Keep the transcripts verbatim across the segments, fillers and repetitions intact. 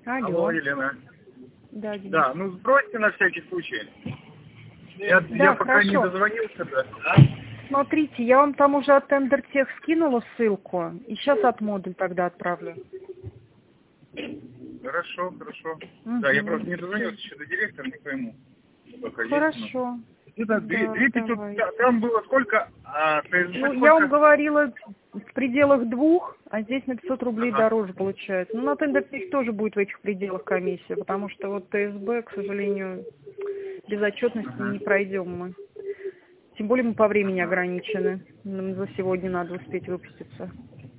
Алло. Алло, Елена. Да, Денис. Да, ну сбросьте на всякий случай. Я, Да, я пока хорошо. не дозвонился, да. Смотрите, я вам там уже от Тендертех скинула ссылку, и сейчас от модуль тогда отправлю. Хорошо, хорошо. Угу. Да, я просто не дозвонился еще до директора, не пойму. Пока Хорошо. есть, но... Это две, Да, две пятьсот, давайте. там было сколько, а ТСБ Ну, сколько? я вам говорила в пределах двух, а здесь на пятьсот рублей Ага. дороже получается. Ну, на Тендертех тоже будет в этих пределах комиссия, потому что вот ТСБ, к сожалению, без отчетности Ага. не пройдем мы. Тем более мы по времени ограничены. Нам за сегодня надо успеть выпуститься.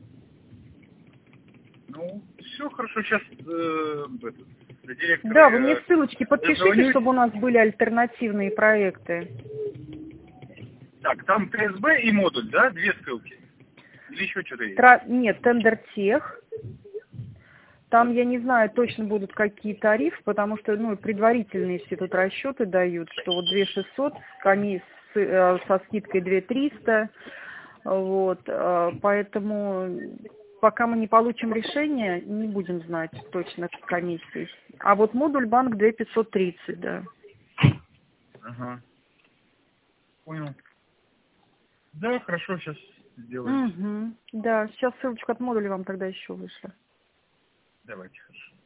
Ну, все хорошо, сейчас э, этот, директор... Да, вы мне э, ссылочки подпишите, дозвонюсь. чтобы у нас были альтернативные проекты. Так, там ТСБ и модуль, да? Две ссылки. Или еще что-то есть? Тра... Нет, Тендертех. Там, я не знаю, точно будут какие тарифы, потому что, ну, предварительные все тут расчеты дают, что вот две тысячи шестьсот с комисс... со скидкой две тысячи триста. Вот, поэтому пока мы не получим решение, не будем знать точно комиссии. А вот модуль банк две тысячи пятьсот тридцать, да. Ага. Понял. Да, хорошо, сейчас сделаем. Угу. Да, сейчас ссылочку от модуля вам тогда еще вышло. Давайте, хорошо.